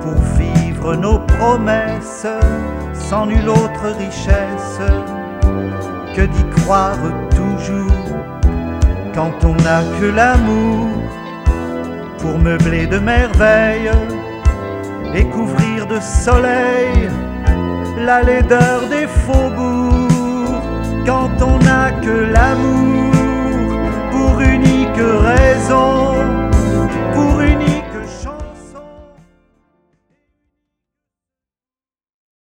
pour vivre nos promesses sans nulle autre richesse que d'y croire toujours quand on n'a que l'amour pour meubler de merveilles et couvrir de soleil la laideur des faubourgs. Quand on n'a que l'amour